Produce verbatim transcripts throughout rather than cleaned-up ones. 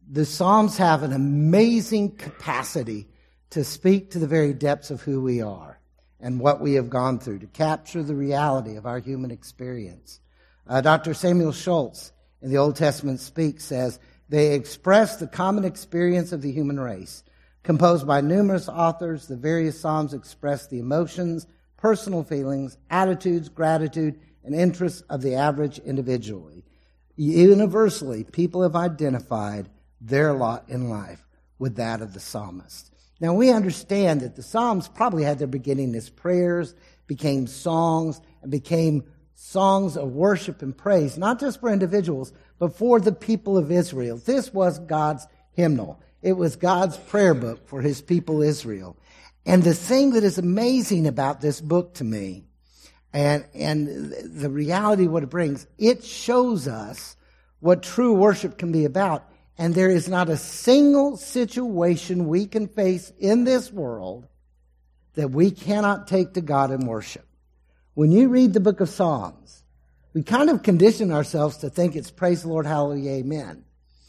The Psalms have an amazing capacity to speak to the very depths of who we are and what we have gone through, to capture the reality of our human experience. Uh, Doctor Samuel Schultz in the Old Testament Speaks says, they express the common experience of the human race. Composed by numerous authors, the various Psalms express the emotions, personal feelings, attitudes, gratitude, and interests of the average individually. Universally, people have identified their lot in life with that of the psalmist. Now, we understand that the Psalms probably had their beginning as prayers, became songs, and became songs of worship and praise, not just for individuals, but for the people of Israel. This was God's hymnal. It was God's prayer book for his people Israel. And the thing that is amazing about this book to me, and, and the reality of what it brings, it shows us what true worship can be about. And there is not a single situation we can face in this world that we cannot take to God in worship. When you read the book of Psalms, we kind of condition ourselves to think it's praise the Lord, hallelujah, amen.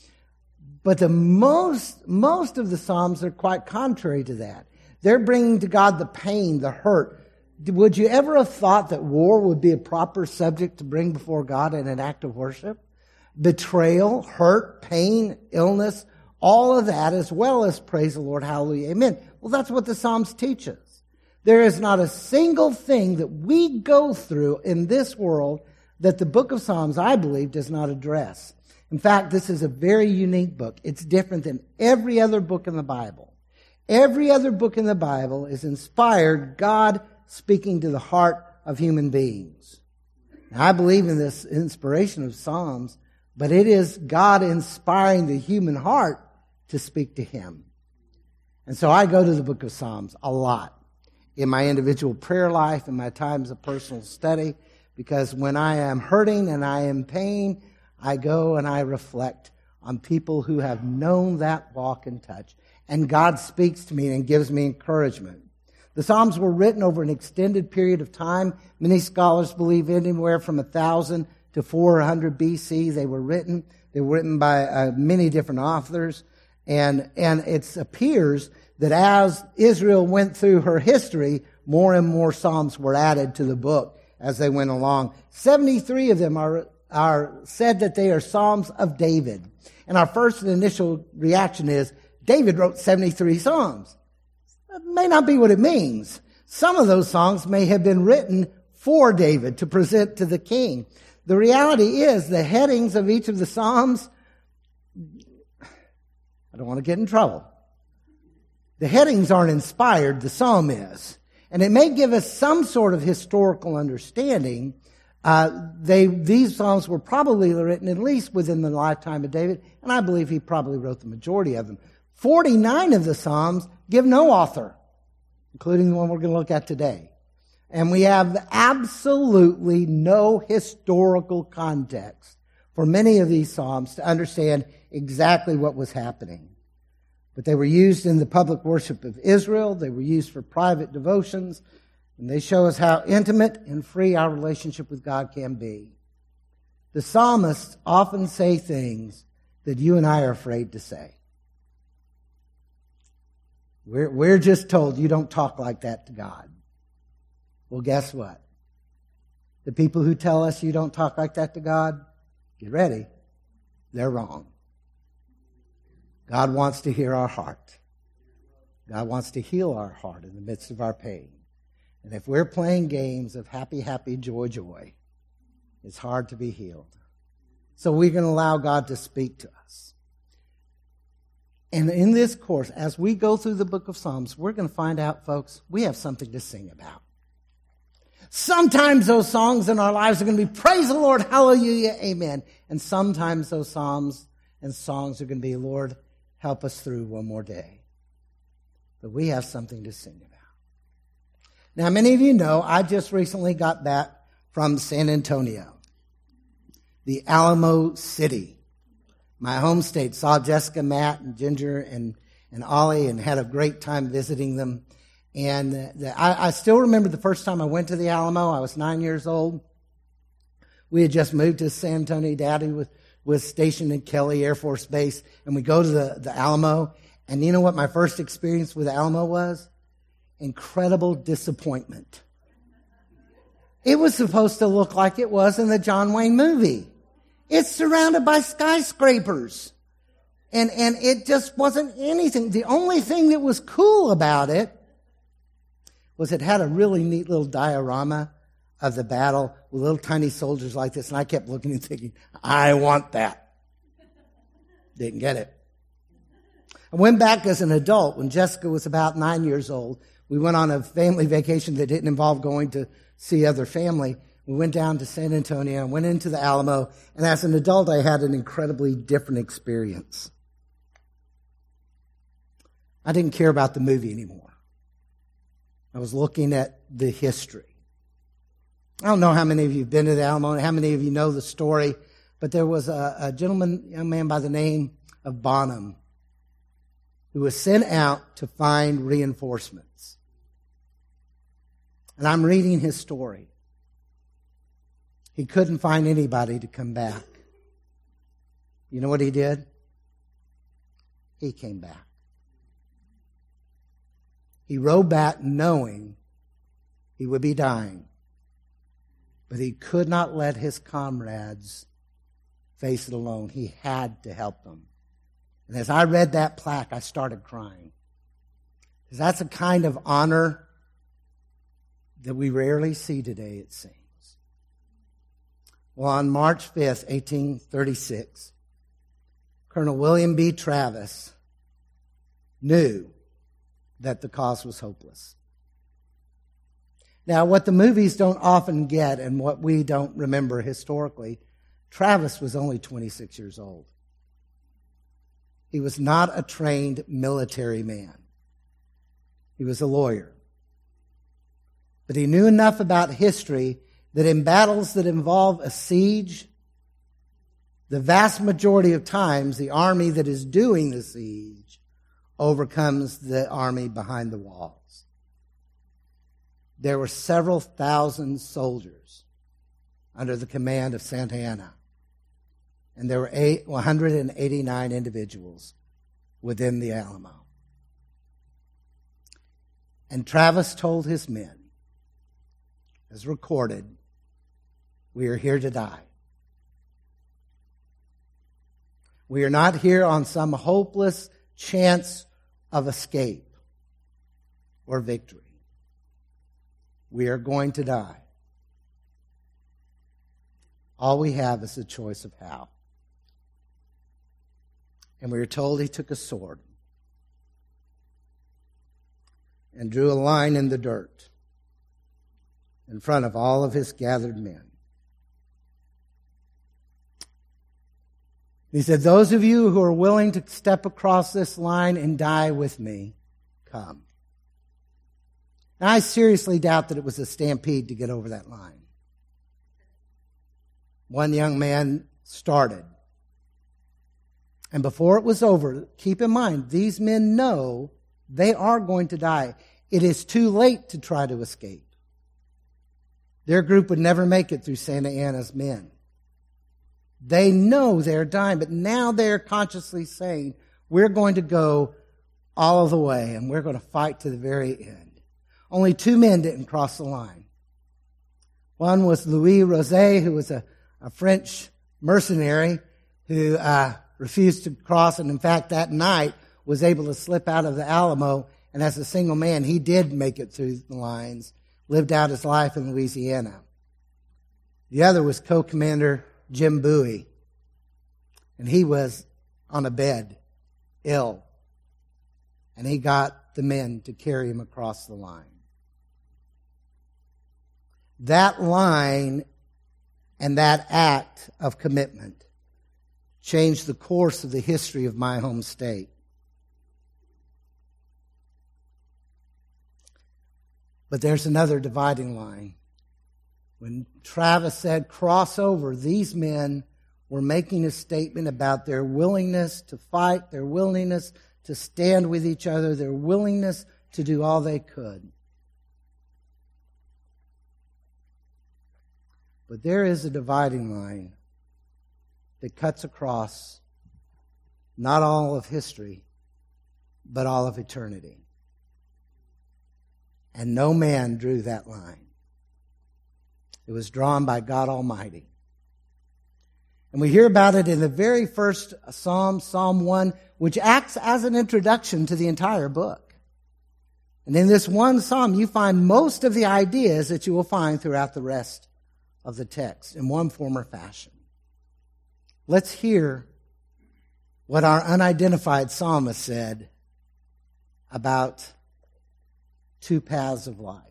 But the most, most of the Psalms are quite contrary to that. They're bringing to God the pain, the hurt. Would you ever have thought that war would be a proper subject to bring before God in an act of worship? Betrayal, hurt, pain, illness, all of that, as well as praise the Lord, hallelujah, amen. Well, that's what the Psalms teach us. There is not a single thing that we go through in this world that the book of Psalms, I believe, does not address. In fact, this is a very unique book. It's different than every other book in the Bible. Every other book in the Bible is inspired God speaking to the heart of human beings. Now, I believe in this inspiration of Psalms, but it is God inspiring the human heart to speak to him. And so I go to the book of Psalms a lot in my individual prayer life, in my times of personal study, because when I am hurting and I am in pain, I go and I reflect on people who have known that walk and touch. And God speaks to me and gives me encouragement. The Psalms were written over an extended period of time. Many scholars believe anywhere from one thousand to four hundred B C they were written. They were written by uh, many different authors. And, and it appears that as Israel went through her history, more and more Psalms were added to the book as they went along. seventy-three of them are, are said that they are Psalms of David. And our first initial reaction is, David wrote seventy-three Psalms. That may not be what it means. Some of those songs may have been written for David to present to the king. The reality is the headings of each of the Psalms, I don't want to get in trouble. The headings aren't inspired, the psalm is. And it may give us some sort of historical understanding. Uh, they, these psalms were probably written at least within the lifetime of David, and I believe he probably wrote the majority of them. forty-nine of the psalms give no author, including the one we're going to look at today. And we have absolutely no historical context for many of these psalms to understand exactly what was happening. But they were used in the public worship of Israel. They were used for private devotions. And they show us how intimate and free our relationship with God can be. The psalmists often say things that you and I are afraid to say. We're, we're just told you don't talk like that to God. Well, guess what? The people who tell us you don't talk like that to God, get ready. They're wrong. God wants to hear our heart. God wants to heal our heart in the midst of our pain. And if we're playing games of happy, happy, joy, joy, it's hard to be healed. So we're going to allow God to speak to us. And in this course, as we go through the book of Psalms, we're going to find out, folks, we have something to sing about. Sometimes those songs in our lives are going to be, praise the Lord, hallelujah, amen. And sometimes those psalms and songs are going to be, Lord, help us through one more day. But we have something to sing about. Now, many of you know, I just recently got back from San Antonio, the Alamo City, my home state. Saw Jessica, Matt, and Ginger, and, and Ollie, and had a great time visiting them. And the, the, I, I still remember the first time I went to the Alamo. I was nine years old. We had just moved to San Antonio. Daddy was was stationed in Kelly Air Force Base, and we go to the, the Alamo. And you know what my first experience with the Alamo was? Incredible disappointment. It was supposed to look like it was in the John Wayne movie. It's surrounded by skyscrapers. And, and it just wasn't anything. The only thing that was cool about it was it had a really neat little diorama of the battle with little tiny soldiers like this. And I kept looking and thinking, I want that. Didn't get it. I went back as an adult when Jessica was about nine years old. We went on a family vacation that didn't involve going to see other family. We went down to San Antonio and went into the Alamo. And as an adult, I had an incredibly different experience. I didn't care about the movie anymore. I was looking at the history. I don't know how many of you have been to the Alamo, how many of you know the story, but there was a, a gentleman, young man by the name of Bonham, who was sent out to find reinforcements. And I'm reading his story. He couldn't find anybody to come back. You know what he did? He came back. He rode back knowing he would be dying. But he could not let his comrades face it alone. He had to help them. And as I read that plaque, I started crying. Because that's a kind of honor that we rarely see today, it seems. Well, on March fifth, eighteen thirty-six, Colonel William B. Travis knew that the cause was hopeless. Now, what the movies don't often get and what we don't remember historically, Travis was only twenty-six years old. He was not a trained military man. He was a lawyer. But he knew enough about history that in battles that involve a siege, the vast majority of times, the army that is doing the siege overcomes the army behind the walls. There were several thousand soldiers under the command of Santa Anna. And there were eight, one hundred eighty-nine individuals within the Alamo. And Travis told his men, as recorded, we are here to die. We are not here on some hopeless chance of escape or victory. We are going to die. All we have is the choice of how. And we are told he took a sword and drew a line in the dirt in front of all of his gathered men. He said, those of you who are willing to step across this line and die with me, come. Now, I seriously doubt that it was a stampede to get over that line. One young man started. And before it was over, keep in mind, these men know they are going to die. It is too late to try to escape. Their group would never make it through Santa Anna's men. They know they're dying, but now they're consciously saying, we're going to go all the way and we're going to fight to the very end. Only two men didn't cross the line. One was Louis Rosé, who was a, a French mercenary who uh, refused to cross, and in fact that night was able to slip out of the Alamo, and as a single man he did make it through the lines, lived out his life in Louisiana. The other was co-commander Jim Bowie, and he was on a bed, ill, and he got the men to carry him across the line. That line and that act of commitment changed the course of the history of my home state. But there's another dividing line. When Travis said, cross over, these men were making a statement about their willingness to fight, their willingness to stand with each other, their willingness to do all they could. But there is a dividing line that cuts across not all of history, but all of eternity. And no man drew that line. It was drawn by God Almighty. And we hear about it in the very first Psalm, Psalm one, which acts as an introduction to the entire book. And in this one psalm, you find most of the ideas that you will find throughout the rest of the text in one form or fashion. Let's hear what our unidentified psalmist said about two paths of life.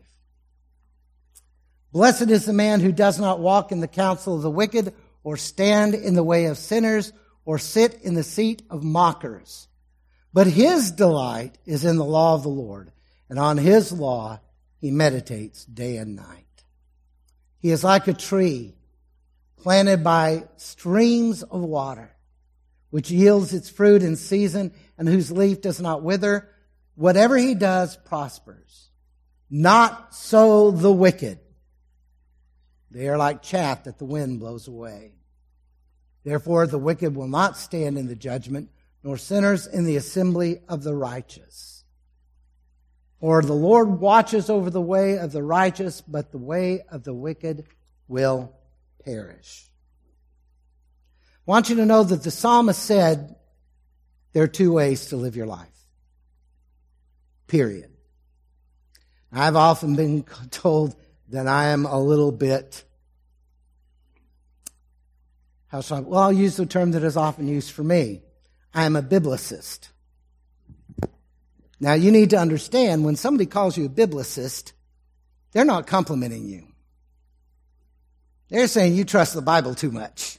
Blessed is the man who does not walk in the counsel of the wicked, or stand in the way of sinners, or sit in the seat of mockers. But his delight is in the law of the Lord, and on his law he meditates day and night. He is like a tree planted by streams of water, which yields its fruit in season, and whose leaf does not wither. Whatever he does prospers. Not so the wicked. They are like chaff that the wind blows away. Therefore the wicked will not stand in the judgment, nor sinners in the assembly of the righteous. For the Lord watches over the way of the righteous, but the way of the wicked will perish. I want you to know that the psalmist said there are two ways to live your life. Period. I've often been told that I am a little bit, how shall I, well, I'll use the term that is often used for me. I am a biblicist. Now, you need to understand, when somebody calls you a biblicist, they're not complimenting you. They're saying you trust the Bible too much.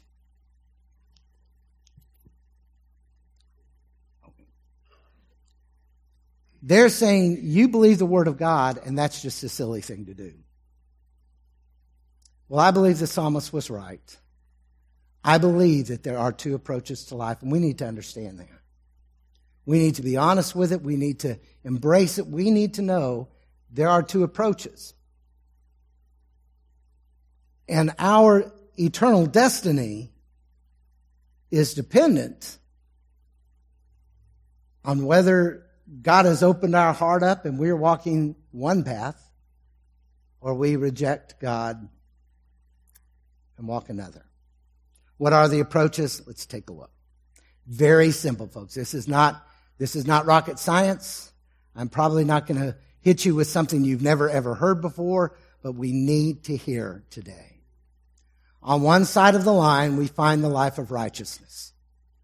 They're saying you believe the Word of God, and that's just a silly thing to do. Well, I believe the psalmist was right. I believe that there are two approaches to life, and we need to understand that. We need to be honest with it. We need to embrace it. We need to know there are two approaches. And our eternal destiny is dependent on whether God has opened our heart up and we're walking one path, or we reject God and walk another. What are the approaches? Let's take a look. Very simple, folks. This is not, this is not rocket science. I'm probably not going to hit you with something you've never ever heard before, but we need to hear today. On one side of the line, we find the life of righteousness.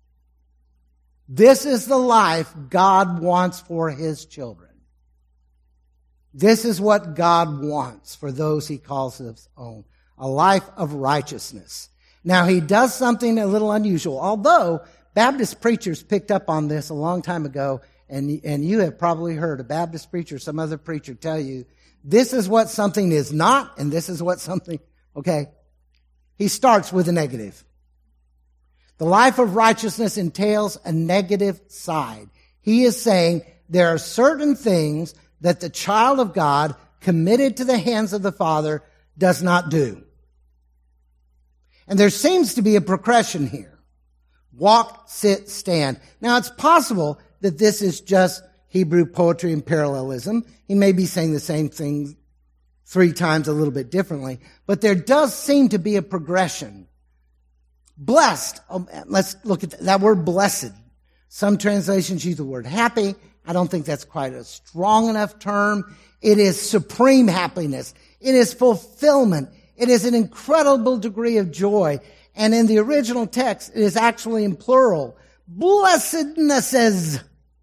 This is the life God wants for His children. This is what God wants for those He calls His own. A life of righteousness. Now, He does something a little unusual. Although Baptist preachers picked up on this a long time ago, and, and you have probably heard a Baptist preacher or some other preacher tell you, this is what something is not, and this is what something, okay? He starts with a negative. The life of righteousness entails a negative side. He is saying there are certain things that the child of God committed to the hands of the Father does not do. And there seems to be a progression here. Walk, sit, stand. Now, it's possible that this is just Hebrew poetry and parallelism. He may be saying the same thing three times a little bit differently, but there does seem to be a progression. Blessed. Oh, let's look at that, that word blessed. Some translations use the word happy. I don't think that's quite a strong enough term. It is supreme happiness. It is fulfillment. It is an incredible degree of joy. And in the original text, it is actually in plural. Blessednesses.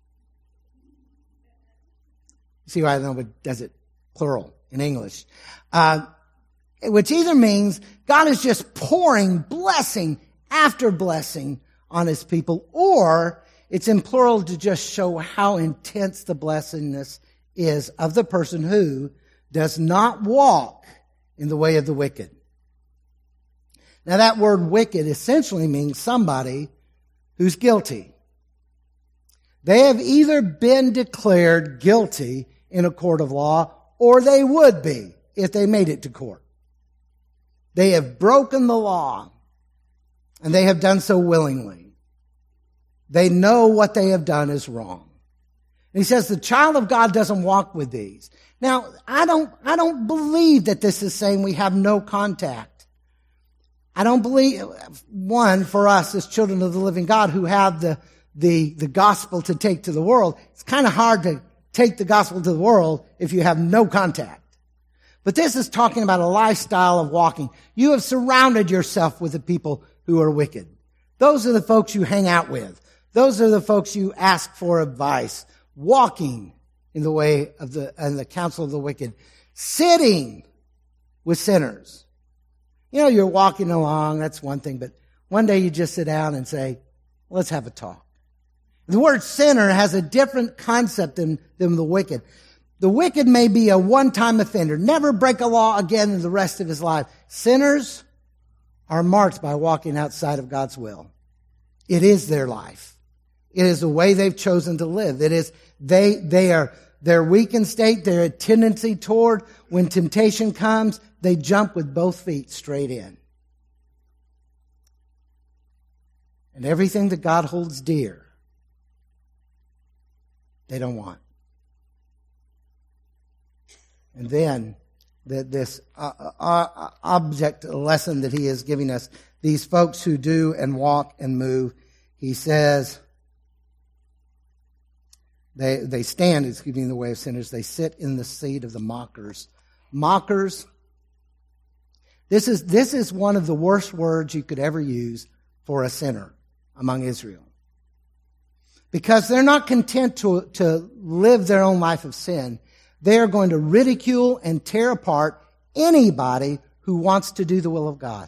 See why nobody does it plural in English. Uh, which either means God is just pouring blessing after blessing on His people, or it's in plural to just show how intense the blessedness is of the person who does not walk in the way of the wicked. Now, that word wicked essentially means somebody who's guilty. They have either been declared guilty in a court of law, or they would be if they made it to court. They have broken the law. And they have done so willingly. They know what they have done is wrong. And he says the child of God doesn't walk with these. Now, I don't, I don't believe that this is saying we have no contact. I don't believe, one, for us as children of the living God who have the, the, the gospel to take to the world, it's kind of hard to take the gospel to the world if you have no contact. But this is talking about a lifestyle of walking. You have surrounded yourself with the people who are wicked. Those are the folks you hang out with. Those are the folks you ask for advice. Walking in the way of the, and the counsel of the wicked. Sitting with sinners. You know, you're walking along, that's one thing, but one day you just sit down and say, let's have a talk. The word sinner has a different concept than, than the wicked. The wicked may be a one-time offender, never break a law again in the rest of his life. Sinners are marked by walking outside of God's will. It is their life. It is the way they've chosen to live. It is, they, they are, they're weak in state. They're a tendency toward, when temptation comes, they jump with both feet straight in. And everything that God holds dear, they don't want. And then the, this uh, uh, object lesson that he is giving us, these folks who do and walk and move, he says, they they stand, excuse me, in the way of sinners. They sit in the seat of the mockers. Mockers, this is, this is one of the worst words you could ever use for a sinner among Israel. Because they're not content to, to live their own life of sin. They are going to ridicule and tear apart anybody who wants to do the will of God.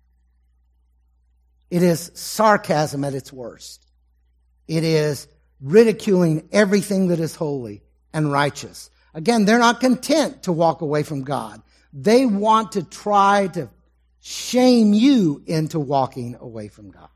It is sarcasm at its worst. It is ridiculing everything that is holy and righteous. Again, they're not content to walk away from God. They want to try to shame you into walking away from God.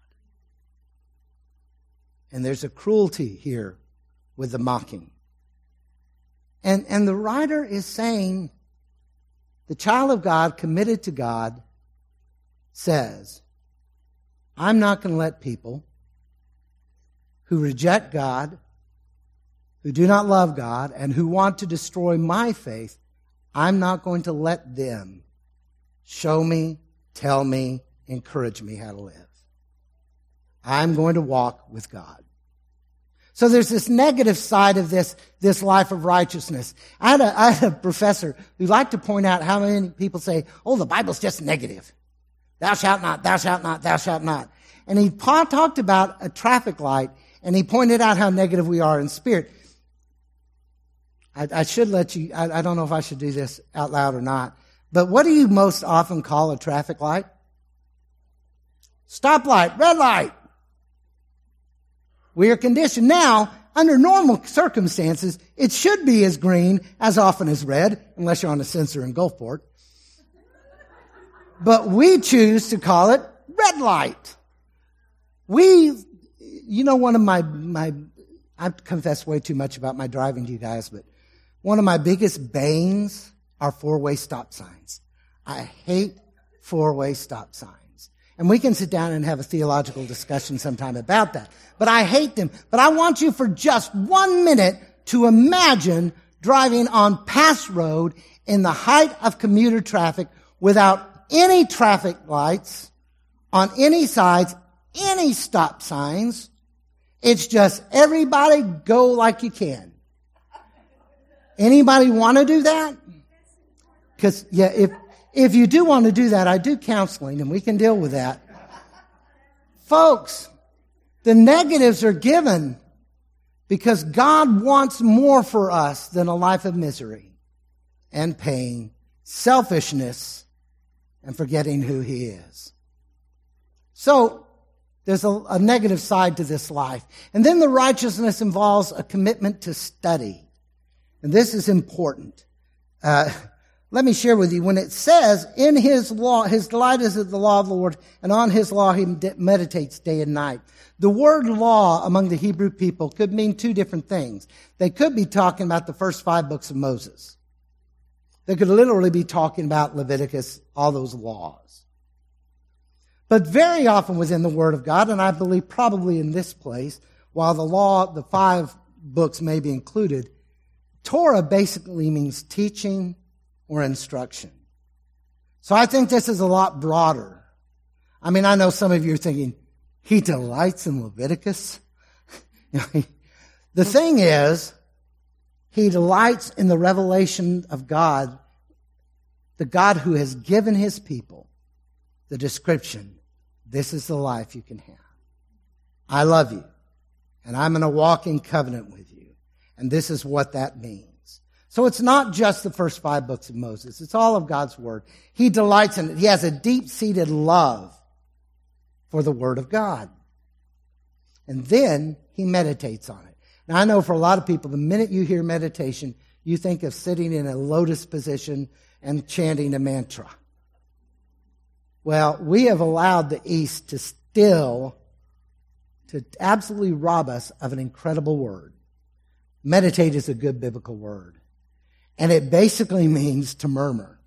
And there's a cruelty here with the mocking. And, and the writer is saying, the child of God, committed to God, says, I'm not going to let people who reject God, who do not love God, and who want to destroy my faith, I'm not going to let them show me, tell me, encourage me how to live. I'm going to walk with God. So there's this negative side of this, this life of righteousness. I had, a, I had a professor who liked to point out how many people say, oh, the Bible's just negative. Thou shalt not, thou shalt not, thou shalt not. And he pa- talked about a traffic light, and he pointed out how negative we are in spirit. I, I should let you, I, I don't know if I should do this out loud or not, but what do you most often call a traffic light? Stoplight, red light. We are conditioned. Now, under normal circumstances, it should be as green as often as red, unless you're on a sensor in Gulfport. But we choose to call it red light. We, you know, one of my, my, I confess way too much about my driving to you guys, but one of my biggest banes are four-way stop signs. I hate four-way stop signs. And we can sit down and have a theological discussion sometime about that. But I hate them. But I want you for just one minute to imagine driving on Pass Road in the height of commuter traffic without any traffic lights on any sides, any stop signs. It's just everybody go like you can. Anybody want to do that? Because, yeah, if if you do want to do that, I do counseling, and we can deal with that. Folks, the negatives are given because God wants more for us than a life of misery and pain, selfishness, and forgetting who He is. So, there's a, a negative side to this life. And then the righteousness involves a commitment to study. And this is important. Uh, let me share with you, when it says, in His law, His delight is in the law of the Lord, and on His law He meditates day and night. The word law among the Hebrew people could mean two different things. They could be talking about the first five books of Moses. They could literally be talking about Leviticus, all those laws. But very often within the Word of God, and I believe probably in this place, while the law, the five books may be included, Torah basically means teaching or instruction. So I think this is a lot broader. I mean, I know some of you are thinking, he delights in Leviticus. The thing is, he delights in the revelation of God, the God who has given his people the description, this is the life you can have. I love you, and I'm going to walk in covenant with you. And this is what that means. So it's not just the first five books of Moses. It's all of God's Word. He delights in it. He has a deep-seated love for the Word of God. And then he meditates on it. Now, I know for a lot of people, the minute you hear meditation, you think of sitting in a lotus position and chanting a mantra. Well, we have allowed the East to still, to absolutely rob us of an incredible word. Meditate is a good biblical word. And it basically means to murmur.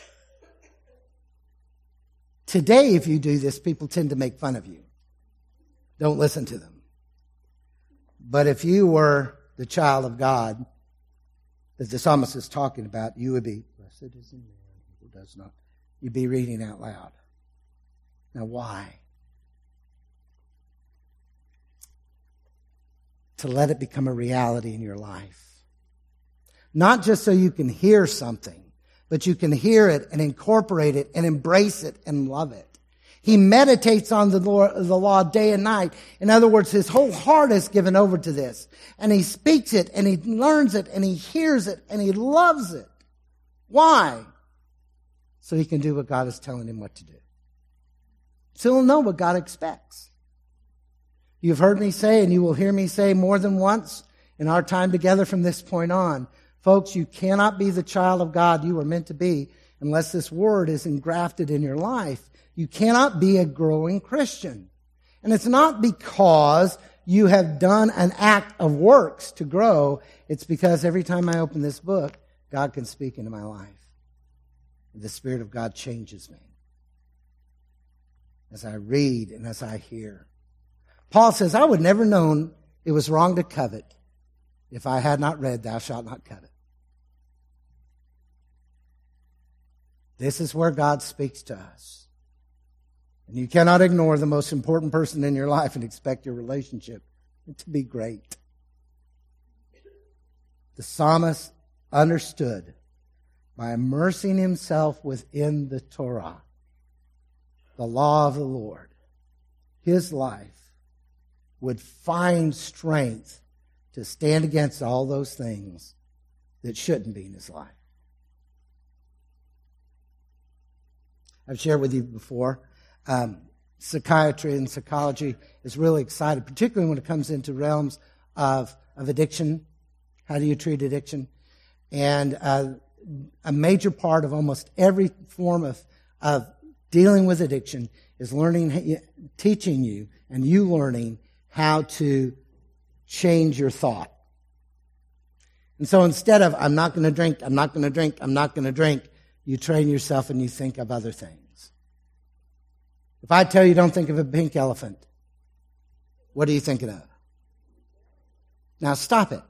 Today, if you do this, people tend to make fun of you. Don't listen to them. But if you were the child of God that the psalmist is talking about, you would be, blessed is the man who does not. You'd be reading out loud. Now, why? To let it become a reality in your life. Not just so you can hear something, but you can hear it and incorporate it and embrace it and love it. He meditates on the law, the law day and night. In other words, his whole heart is given over to this. And he speaks it and he learns it and he hears it and he loves it. Why? So he can do what God is telling him what to do. So he'll know what God expects. You've heard me say, and you will hear me say more than once in our time together from this point on, folks, you cannot be the child of God you are meant to be unless this word is engrafted in your life. You cannot be a growing Christian. And it's not because you have done an act of works to grow. It's because every time I open this book, God can speak into my life. The Spirit of God changes me as I read and as I hear. Paul says, I would never known it was wrong to covet if I had not read, thou shalt not covet. This is where God speaks to us. And you cannot ignore the most important person in your life and expect your relationship to be great. The psalmist understood by immersing himself within the Torah, the law of the Lord, his life would find strength to stand against all those things that shouldn't be in his life. I've shared with you before, um, psychiatry and psychology is really excited, particularly when it comes into realms of, of addiction. How do you treat addiction? And uh, a major part of almost every form of, of dealing with addiction is learning, teaching you, and you learning how to change your thought. And so instead of, I'm not going to drink, I'm not going to drink, I'm not going to drink, you train yourself and you think of other things. If I tell you don't think of a pink elephant, what are you thinking of? Now stop it.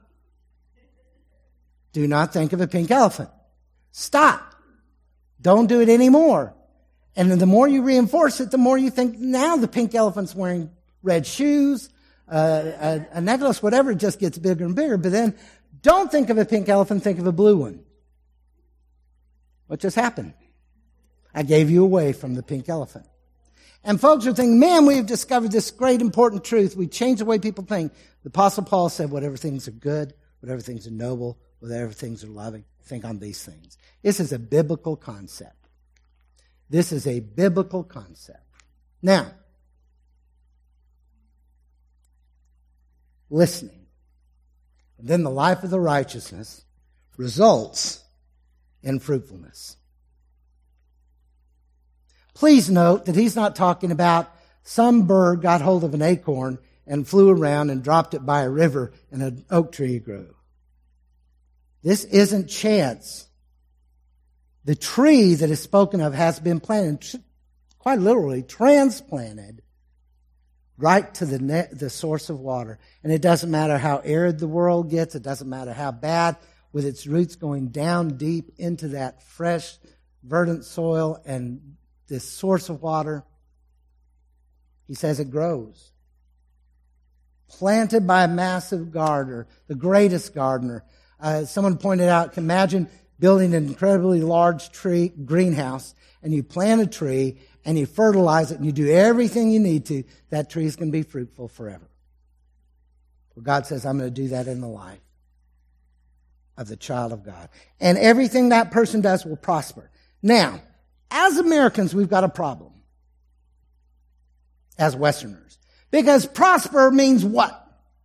Do not think of a pink elephant. Stop. Don't do it anymore. And then the more you reinforce it, the more you think, now the pink elephant's wearing red shoes, uh, a, a necklace, whatever, it just gets bigger and bigger. But then don't think of a pink elephant, think of a blue one. What just happened? I gave you away from the pink elephant. And folks are thinking, man, we've discovered this great important truth. We changed the way people think. The Apostle Paul said, whatever things are good, whatever things are noble, whatever things are loving, think on these things. This is a biblical concept. This is a biblical concept. Now, listening. And then the life of the righteousness results in fruitfulness. Please note that he's not talking about some bird got hold of an acorn and flew around and dropped it by a river and an oak tree grew. This isn't chance. The tree that is spoken of has been planted. quite literally transplanted right to the ne- the source of water. And it doesn't matter how arid the world gets. It doesn't matter how bad, with its roots going down deep into that fresh, verdant soil and this source of water. He says it grows. Planted by a massive gardener, the greatest gardener. Uh, someone pointed out, imagine building an incredibly large tree greenhouse, and you plant a tree, and you fertilize it, and you do everything you need to, that tree is going to be fruitful forever. Well, God says, I'm going to do that in the life of the child of God. And everything that person does will prosper. Now, as Americans, we've got a problem. As Westerners. Because prosper means what?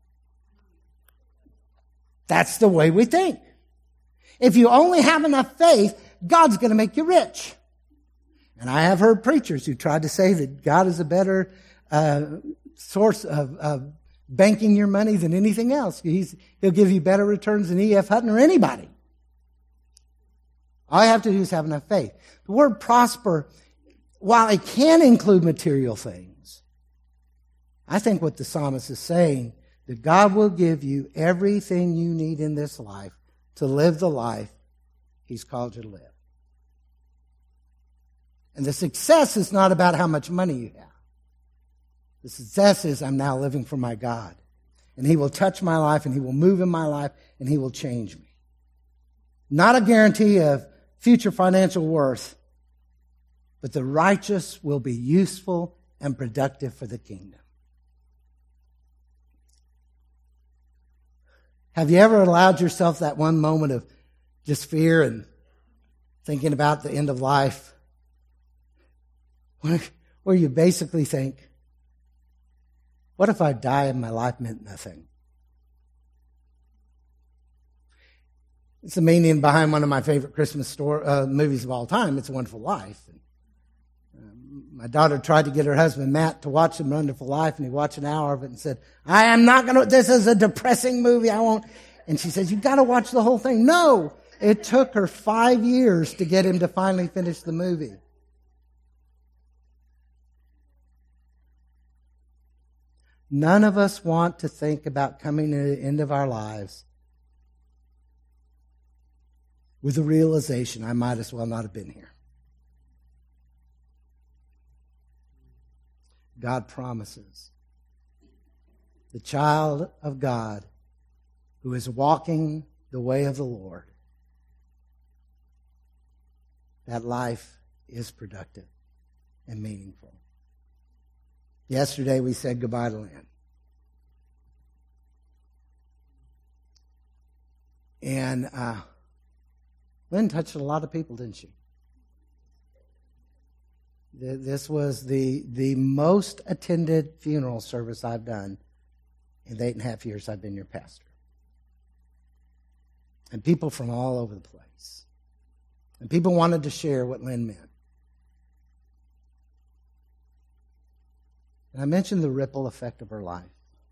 That's the way we think. If you only have enough faith, God's going to make you rich. And I have heard preachers who tried to say that God is a better uh, source of, of banking your money than anything else. He's, he'll give you better returns than E F Hutton or anybody. All you have to do is have enough faith. The word prosper, while it can include material things, I think what the psalmist is saying, that God will give you everything you need in this life to live the life He's called you to live. And the success is not about how much money you have. The success is I'm now living for my God. And He will touch my life, and He will move in my life, and He will change me. Not a guarantee of future financial worth, but the righteous will be useful and productive for the kingdom. Have you ever allowed yourself that one moment of just fear and thinking about the end of life, where you basically think, what if I die and my life meant nothing? It's the meaning behind one of my favorite Christmas story, uh, movies of all time, It's a Wonderful Life. And, um, my daughter tried to get her husband, Matt, to watch The Wonderful Life, and he watched an hour of it and said, I am not going to, this is a depressing movie, I won't. And she says, you've got to watch the whole thing. No, it took her five years to get him to finally finish the movie. None of us want to think about coming to the end of our lives with the realization, I might as well not have been here. God promises the child of God who is walking the way of the Lord, that life is productive and meaningful. Yesterday we said goodbye to Lynn. And uh, Lynn touched a lot of people, didn't she? This was the, the most attended funeral service I've done in the eight and a half years I've been your pastor. And people from all over the place. And people wanted to share what Lynn meant. And I mentioned the ripple effect of her life.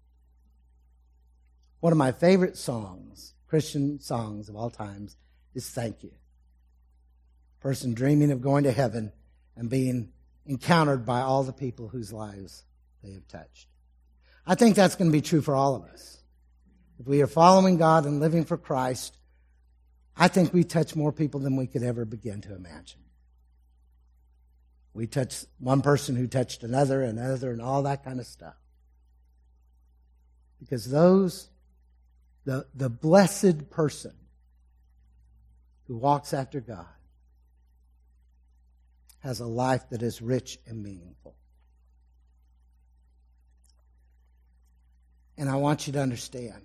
One of my favorite songs, Christian songs of all times, is Thank You. Person dreaming of going to heaven and being encountered by all the people whose lives they have touched. I think that's going to be true for all of us. If we are following God and living for Christ, I think we touch more people than we could ever begin to imagine. We touched one person who touched another, and another, and all that kind of stuff. Because those, the, the blessed person who walks after God has a life that is rich and meaningful. And I want you to understand,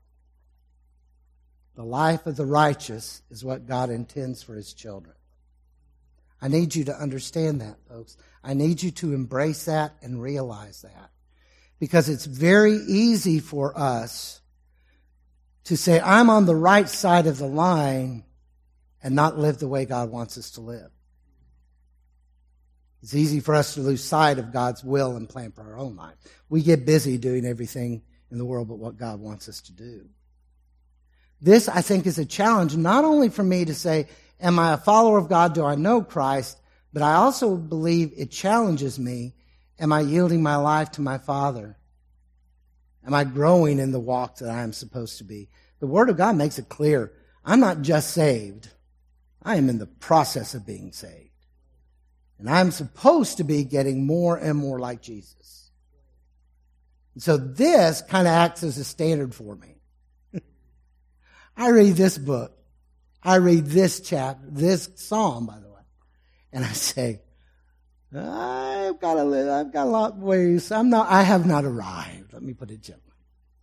the life of the righteous is what God intends for His children. I need you to understand that, folks. I need you to embrace that and realize that. Because it's very easy for us to say, I'm on the right side of the line and not live the way God wants us to live. It's easy for us to lose sight of God's will and plan for our own life. We get busy doing everything in the world but what God wants us to do. This, I think, is a challenge not only for me to say, am I a follower of God? Do I know Christ? But I also believe it challenges me. Am I yielding my life to my Father? Am I growing in the walk that I am supposed to be? The Word of God makes it clear. I'm not just saved. I am in the process of being saved. And I'm supposed to be getting more and more like Jesus. And so this kind of acts as a standard for me. I read this book. I read this chapter, this psalm, by the way. And I say, I've got a little, I've got a lot of ways. I'm not, I have not arrived. Let me put it gently.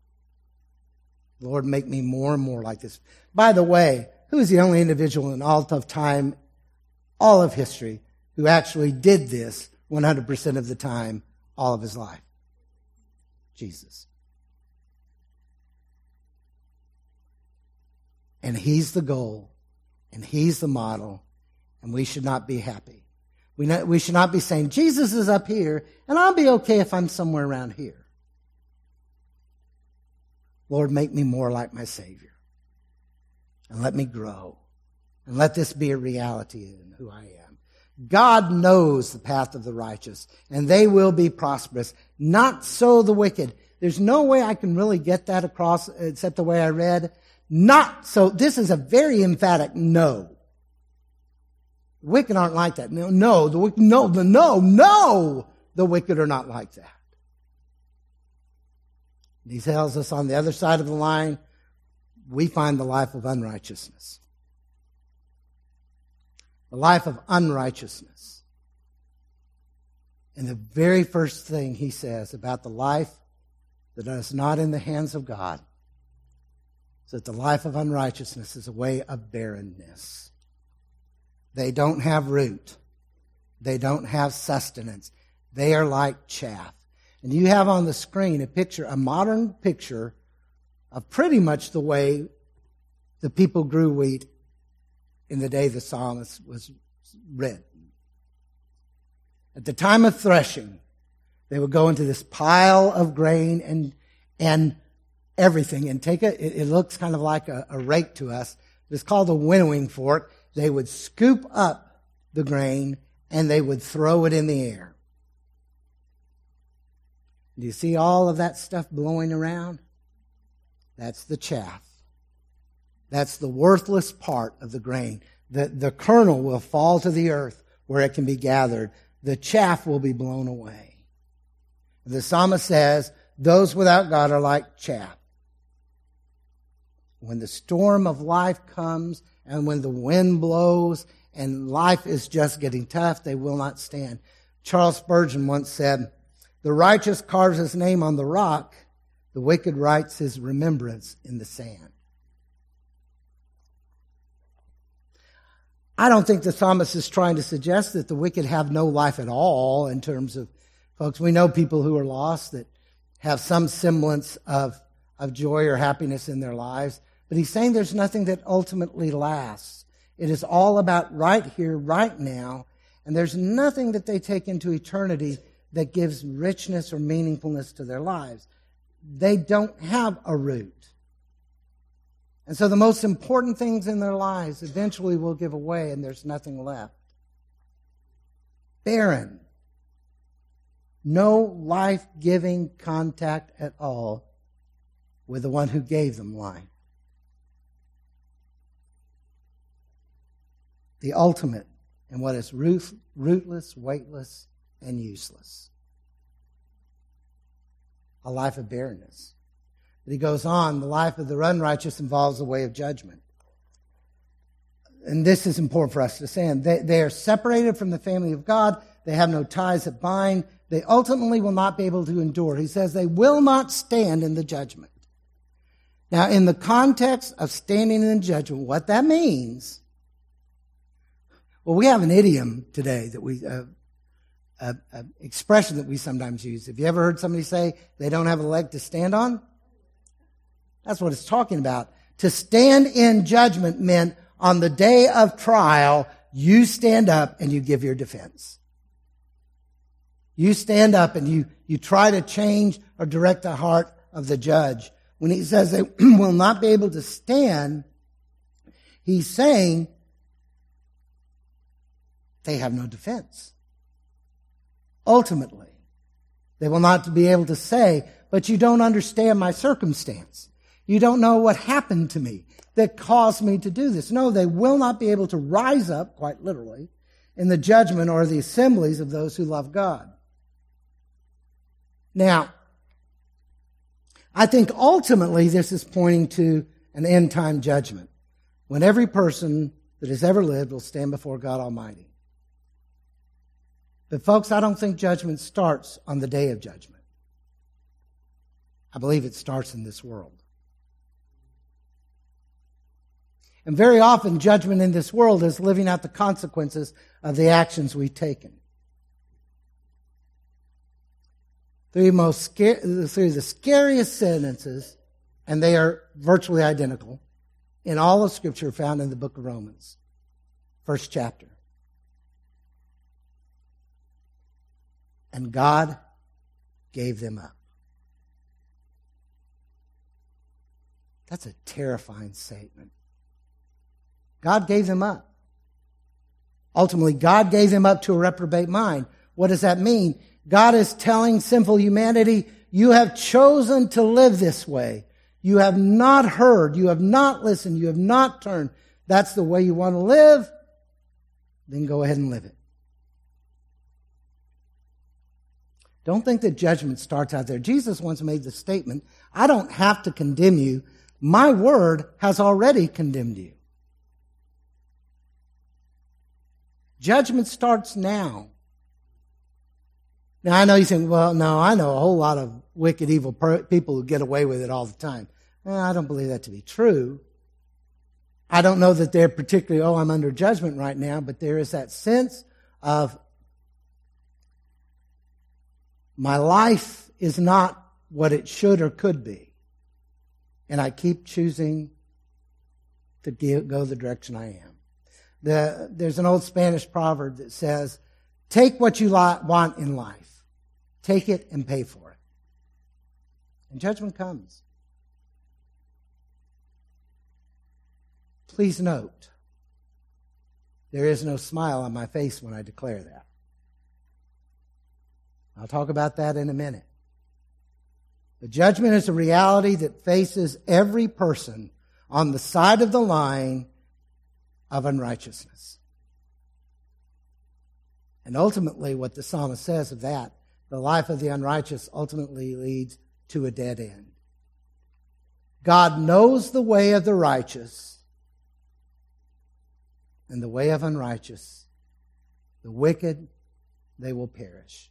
Lord, make me more and more like this. By the way, who is the only individual in all of time, all of history, who actually did this one hundred percent of the time, all of his life? Jesus. And he's the goal, and he's the model, and we should not be happy. We, not, we should not be saying, Jesus is up here, and I'll be okay if I'm somewhere around here. Lord, make me more like my Savior, and let me grow, and let this be a reality in who I am. God knows the path of the righteous, and they will be prosperous. Not so the wicked. There's no way I can really get that across except the way I read. Not so. This is a very emphatic no. The wicked aren't like that. No, no, the wicked, no, the no, no, the wicked are not like that. He tells us on the other side of the line, we find the life of unrighteousness. The life of unrighteousness. And the very first thing he says about the life that is not in the hands of God is that the life of unrighteousness is a way of barrenness. They don't have root. They don't have sustenance. They are like chaff. And you have on the screen a picture, a modern picture of pretty much the way the people grew wheat in the day the psalmist was read. At the time of threshing, they would go into this pile of grain and and everything and take it. It looks kind of like a, a rake to us. It's called a winnowing fork. They would scoop up the grain and they would throw it in the air. Do you see all of that stuff blowing around? That's the chaff. That's the worthless part of the grain. The, the kernel will fall to the earth where it can be gathered. The chaff will be blown away. The psalmist says, those without God are like chaff. When the storm of life comes and when the wind blows and life is just getting tough, they will not stand. Charles Spurgeon once said, the righteous carves his name on the rock, the wicked writes his remembrance in the sand. I don't think the psalmist is trying to suggest that the wicked have no life at all in terms of, folks, we know people who are lost that have some semblance of, of joy or happiness in their lives. But he's saying there's nothing that ultimately lasts. It is all about right here, right now. And there's nothing that they take into eternity that gives richness or meaningfulness to their lives. They don't have a root. And so the most important things in their lives eventually will give away and there's nothing left. Barren. No life-giving contact at all with the one who gave them life. The ultimate in what is root, rootless, weightless, and useless. A life of barrenness. But he goes on, the life of the unrighteous involves a way of judgment. And this is important for us to understand. They, they are separated from the family of God. They have no ties that bind. They ultimately will not be able to endure. He says they will not stand in the judgment. Now, in the context of standing in the judgment, what that means, well, we have an idiom today that we, uh, a, a expression that we sometimes use. Have you ever heard somebody say they don't have a leg to stand on? That's what it's talking about. To stand in judgment meant on the day of trial, you stand up and you give your defense. You stand up and you, you try to change or direct the heart of the judge. When he says they will not be able to stand, he's saying they have no defense. Ultimately, they will not be able to say, but you don't understand my circumstance. You don't know what happened to me that caused me to do this. No, they will not be able to rise up, quite literally, in the judgment or the assemblies of those who love God. Now, I think ultimately this is pointing to an end-time judgment, when every person that has ever lived will stand before God Almighty. But folks, I don't think judgment starts on the day of judgment. I believe it starts in this world. And very often, judgment in this world is living out the consequences of the actions we've taken. Three, most scare, three of the scariest sentences, and they are virtually identical, in all of Scripture found in the book of Romans, first chapter. And God gave them up. That's a terrifying statement. God gave them up. Ultimately, God gave them up to a reprobate mind. What does that mean? God is telling sinful humanity, you have chosen to live this way. You have not heard. You have not listened. You have not turned. That's the way you want to live. Then go ahead and live it. Don't think that judgment starts out there. Jesus once made the statement, I don't have to condemn you. My word has already condemned you. Judgment starts now. Now, I know you think, well, no, I know a whole lot of wicked, evil per- people who get away with it all the time. Well, I don't believe that to be true. I don't know that they're particularly, oh, I'm under judgment right now, but there is that sense of my life is not what it should or could be. And I keep choosing to go the direction I am. The, there's an old Spanish proverb that says, take what you li- want in life. Take it and pay for it. And judgment comes. Please note, there is no smile on my face when I declare that. I'll talk about that in a minute. The judgment is a reality that faces every person on the side of the line of unrighteousness. And ultimately, what the psalmist says of that, the life of the unrighteous ultimately leads to a dead end. God knows the way of the righteous and the way of unrighteous. The wicked, they will perish.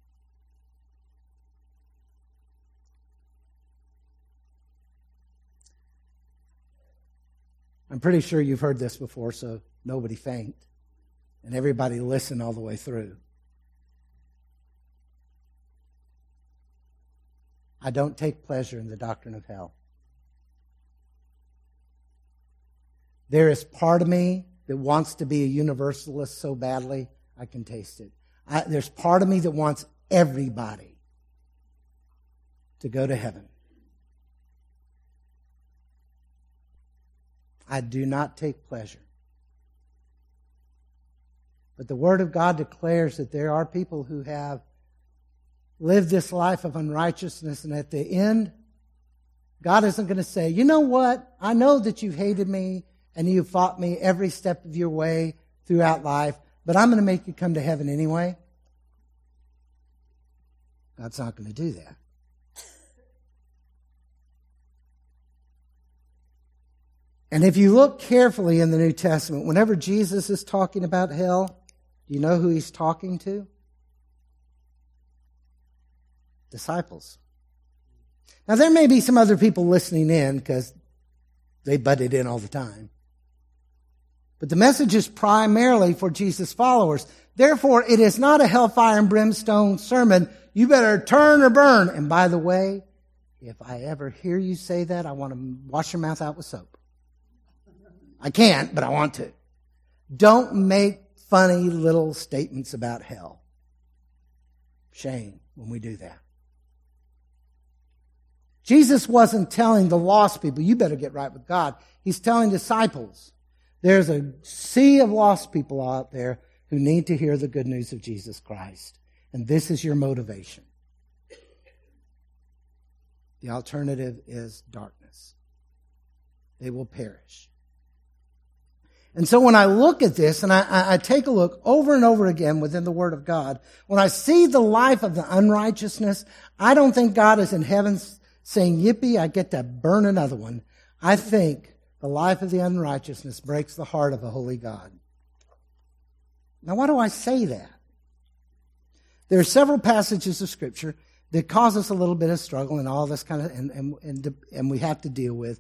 I'm pretty sure you've heard this before, so nobody faint. And everybody listen all the way through. I don't take pleasure in the doctrine of hell. There is part of me that wants to be a universalist so badly, I can taste it. I, there's part of me that wants everybody to go to heaven. I do not take pleasure. But the Word of God declares that there are people who have lived this life of unrighteousness, and at the end, God isn't going to say, you know what? I know that you hated me and you fought me every step of your way throughout life, but I'm going to make you come to heaven anyway. God's not going to do that. And if you look carefully in the New Testament, whenever Jesus is talking about hell, do you know who he's talking to? Disciples. Now, there may be some other people listening in because they butted in all the time. But the message is primarily for Jesus' followers. Therefore, it is not a hellfire and brimstone sermon. You better turn or burn. And by the way, if I ever hear you say that, I want to wash your mouth out with soap. I can't, but I want to. Don't make funny little statements about hell. Shame when we do that. Jesus wasn't telling the lost people, you better get right with God. He's telling disciples, there's a sea of lost people out there who need to hear the good news of Jesus Christ. And this is your motivation. The alternative is darkness. They will perish. And so when I look at this, and I, I take a look over and over again within the Word of God, when I see the life of the unrighteousness, I don't think God is in heaven saying, yippee, I get to burn another one. I think the life of the unrighteousness breaks the heart of a holy God. Now, why do I say that? There are several passages of Scripture that cause us a little bit of struggle and all this kind of, and, and, and, and we have to deal with.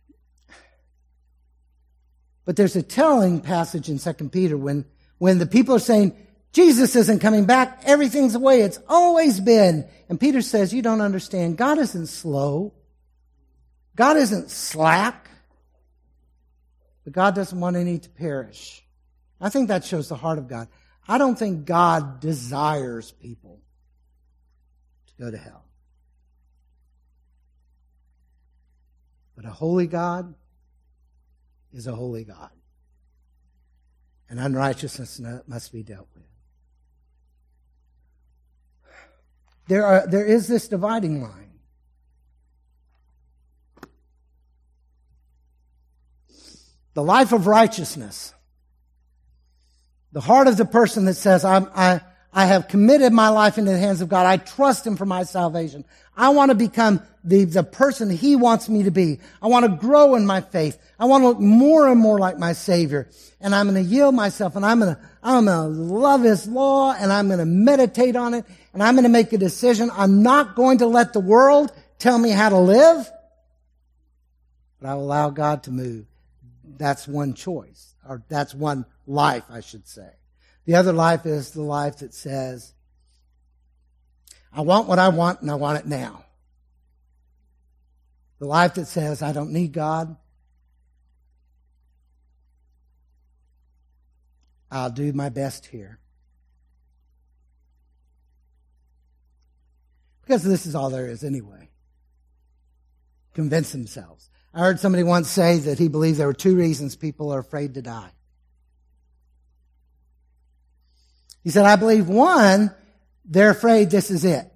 But there's a telling passage in Second Peter when, when the people are saying, Jesus isn't coming back, everything's the way it's always been. And Peter says, you don't understand. God isn't slow. God isn't slack. But God doesn't want any to perish. I think that shows the heart of God. I don't think God desires people to go to hell. But a holy God is a holy God. And unrighteousness must be dealt with. There are, there is this dividing line. The life of righteousness. The heart of the person that says, I'm, I, I have committed my life into the hands of God. I trust Him for my salvation. I want to become the, the person He wants me to be. I want to grow in my faith. I want to look more and more like my Savior. And I'm going to yield myself, and I'm going to, I'm going to love His law, and I'm going to meditate on it, and I'm going to make a decision. I'm not going to let the world tell me how to live, but I will allow God to move. That's one choice, or that's one life, I should say. The other life is the life that says, I want what I want, and I want it now. The life that says, I don't need God. I'll do my best here. Because this is all there is anyway. Convince themselves. I heard somebody once say that he believed there were two reasons people are afraid to die. He said, I believe one, they're afraid this is it.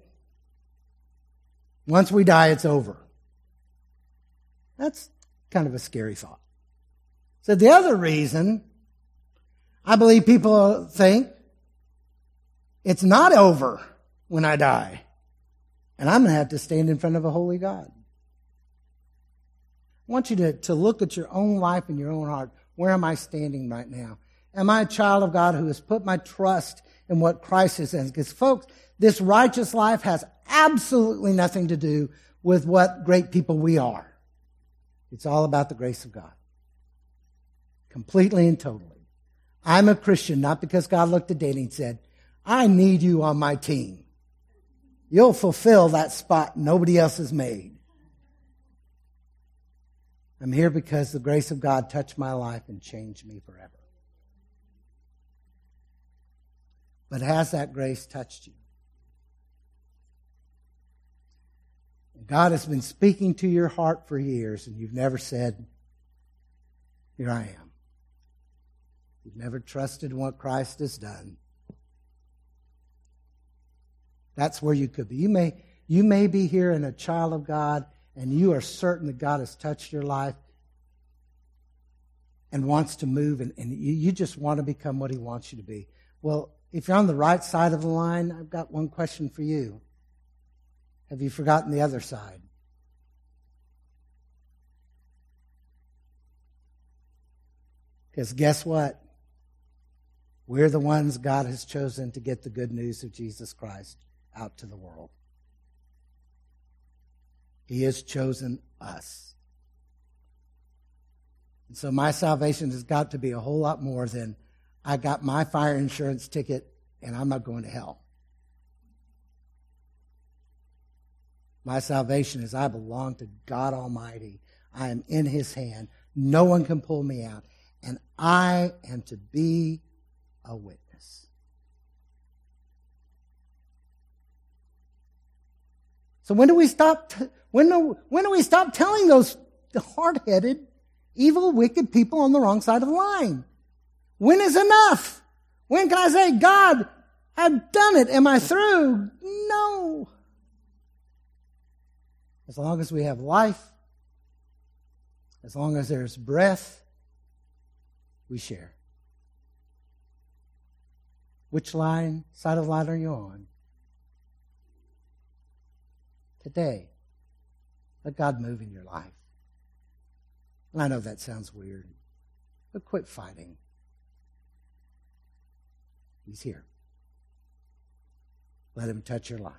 Once we die, it's over. That's kind of a scary thought. So the other reason, I believe people think it's not over when I die. And I'm going to have to stand in front of a holy God. I want you to, to look at your own life and your own heart. Where am I standing right now? Am I a child of God who has put my trust in what Christ has done? Because folks, this righteous life has absolutely nothing to do with what great people we are. It's all about the grace of God. Completely and totally. I'm a Christian not because God looked at Danny and said, I need you on my team. You'll fulfill that spot nobody else has made. I'm here because the grace of God touched my life and changed me forever. But has that grace touched you? God has been speaking to your heart for years, and you've never said, here I am. You've never trusted in what Christ has done. That's where you could be. You may, you may be here and a child of God, and you are certain that God has touched your life and wants to move, and, and you, you just want to become what He wants you to be. Well, if you're on the right side of the line, I've got one question for you. Have you forgotten the other side? Because guess what? We're the ones God has chosen to get the good news of Jesus Christ out to the world. He has chosen us. And so my salvation has got to be a whole lot more than I got my fire insurance ticket and I'm not going to hell. My salvation is I belong to God Almighty. I am in His hand. No one can pull me out. And I am to be a witness. So when do we stop, t- when, do, when do we stop telling those hard-headed, evil, wicked people on the wrong side of the line? When is enough? When can I say, God, I've done it. Am I through? No. As long as we have life, as long as there's breath, we share. Which line, side of the line are you on? Today, let God move in your life. And I know that sounds weird, but quit fighting. He's here. Let him touch your life.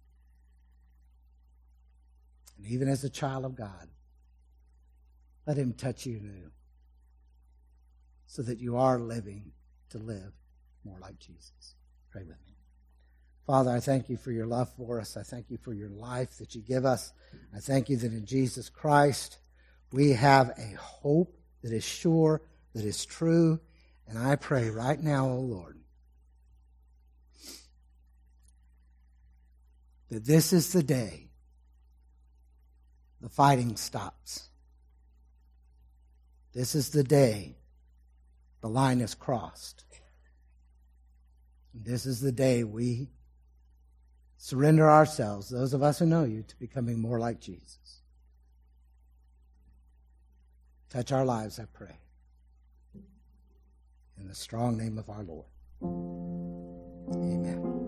And even as a child of God, let him touch you new so that you are living to live more like Jesus. Pray with me. Father, I thank you for your love for us. I thank you for your life that you give us. I thank you that in Jesus Christ we have a hope that is sure, that is true. And I pray right now, O Lord, that this is the day the fighting stops. This is the day the line is crossed. And this is the day we surrender ourselves, those of us who know you, to becoming more like Jesus. Touch our lives, I pray. In the strong name of our Lord. Amen.